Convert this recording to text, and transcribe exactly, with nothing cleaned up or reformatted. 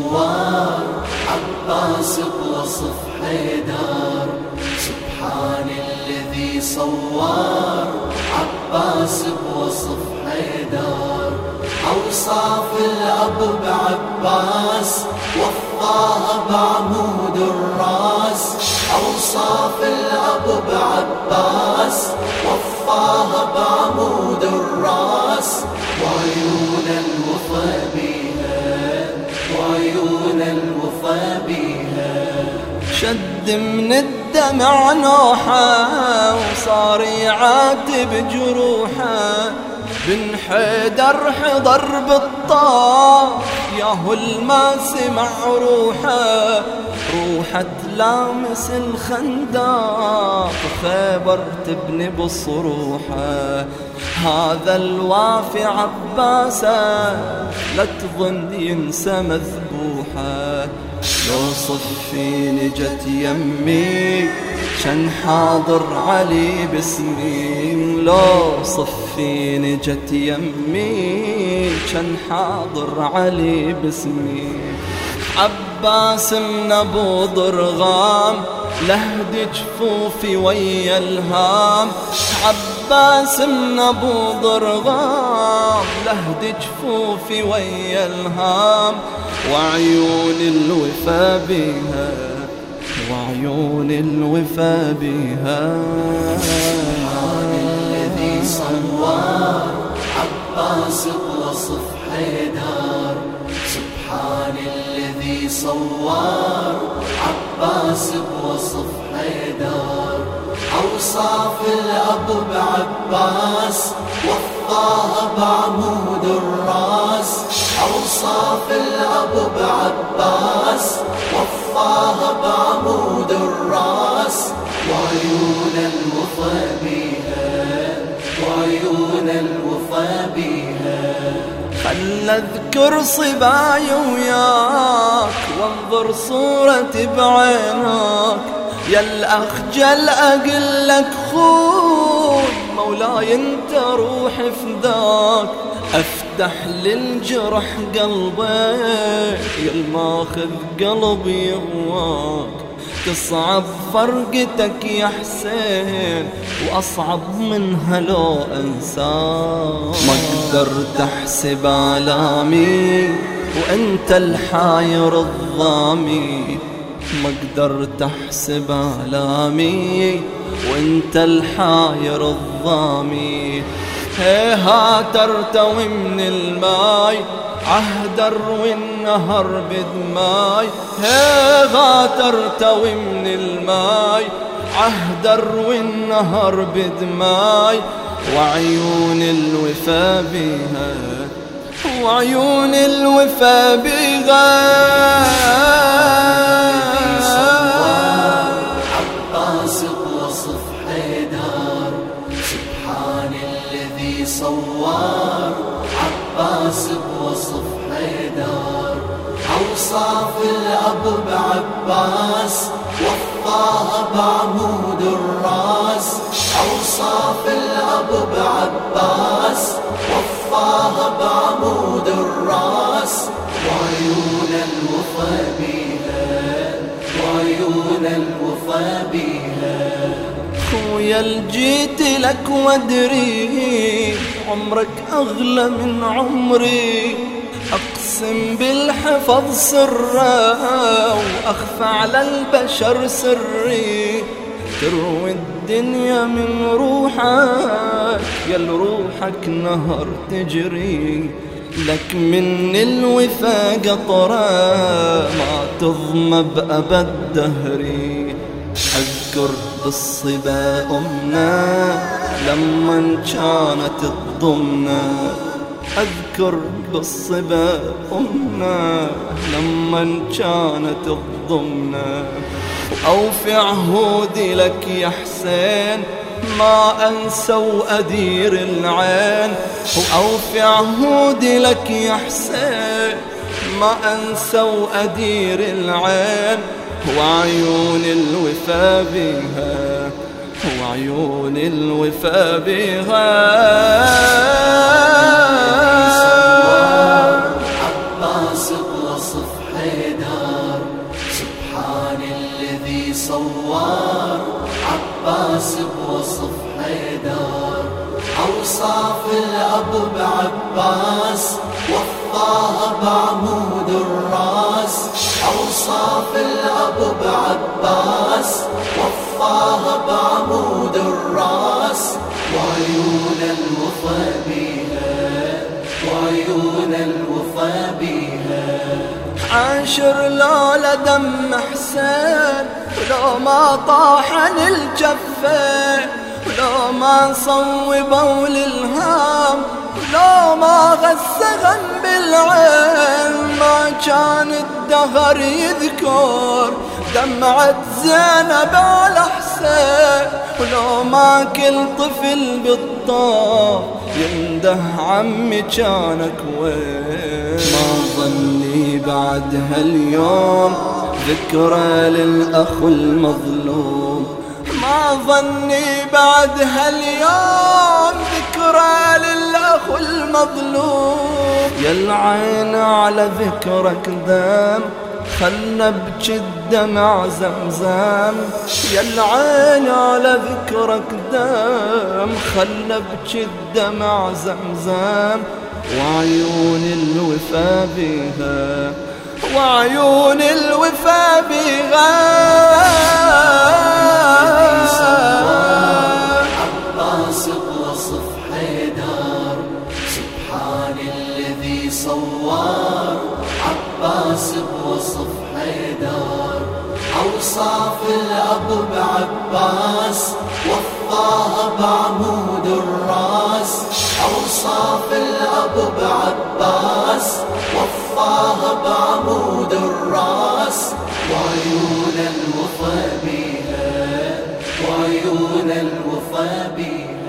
صوار عباس بوصف حيدر. سبحان الذي صوار عباس بوصف حيدر. أوصاف الأب بعباس وفاها بعمود الراس. أوصاف الأب بعباس وفاها بعمود الراس. وعيون الوفا بيها وعيون الوفا بيها. شد من الدمع نوحه وصار يعاتب جروحه. بن حيدر حضر بالطاف ياهو الما سمع روحه. روحه تلامس الخندق خيبر تبني بصروحه. هذا الوافي عباسه لا تظن ينسى مذبوحه. لو صفيني جت يمي كان حاضر علي باسمي. لو صفيني جت يمي كان حاضر علي باسمي. عباس من ابو ضرغام لهد جفوفي ويا الهام. عباس من ابو ضرغام لهد جفوفي ويا الهام. وعيون الوفا بها وعيون الوفا بها. سبحان الذي صوار عباس بوصف حيدر. سبحان الذي صوار عباس بوصف حيدر. أوصاف الأب بعباس وفاها بعمود الراس. أوصاف الأب بعباس وفاها بعمود الراس. وعيون الوفا بيها وعيون الوفا بيها. خل اذكر صباي وياك وانظر صورتي بعينك. يا الأخجل أقول لك خون مولاي انت روحي فداك. افتح للجرح قلبي يا الماخذ قلبي هواك. تصعب فرقتك يا حسين واصعب منها لو انساك. ما قدرت احسب آلامي وانت الحاير الضامي. ما قدرت احسب آلامي وانت الحاير الضامي. هيهات ارتوي من الماي عهد اروي النهر بدماي. هيهات ارتوي من الماي عهد اروي النهر بدماي. وعيون الوفا بها وعيون الوفا بها. عباس بوصف حيدر. سبحان الذي صوار عباس بوصف حيدر. أوصاف الأب بعباس وفاها بعمود الراس. أوصاف الأب بعباس وفاها بعمود الراس. وعيون الوفا بيها وعيون الوفا بيها. خويا الجيت لك وادري عمرك أغلى من عمري. أقسم بالحفظ سرا وأخفى على البشر سري. تروي الدنيا من روحك يا روحك نهر تجري. لك من الوفا قطرة ما تضمى بأبد دهري. أذكر بالصبا أمنا لما كانت تضمنا. أذكر بالصبا أمنا لما كانت تضمنا. وأوفي عهودي لك يا حسين ما أنسى وأدير العين. وأوفي عهودي لك يا حسين ما أنسى وأدير العين. وعيون الوفا بها وعيون الوفا بها. عباس بوصف حيدر. صوار عباس بوصف حيدر. أوصاف الأب بعباس وفاها بعمود الراس. أوصاف الأب بعباس وفاها بعمود الراس. وعيون الوفا بيها وعيون الوفا بيها. عاشر لولا دم حسين ولو ما طاحن الجفين ولو ما صوبوا للهام ولو ما غسغن بالعين ما كان الدهر يذكر دمعة زينب على حسين. ولو ما كل طفل بالطاف ينده عمي كانك وين. ما ظني بعد هاليوم ذكرى للأخ المظلوم. ما ظني بعد هاليوم ذكرى للأخ المظلوم. يا العين على ذكرك دام خلنا بجي الدمع زمزم. يا العين على ذكرك دام خلنا بجي الدمع زمزم. وعيون الوفا بيها وعيون الوفا بيها. عباس بوصف حيدر سبحان الذي صور. عباس بوصف حيدر. أوصاف الأب بعباس وفاها بعمود الراس. أوصاف الأب بعباس وفاها بعمود الراس. وعيون الوفا بيها وعيون الوفا بيها.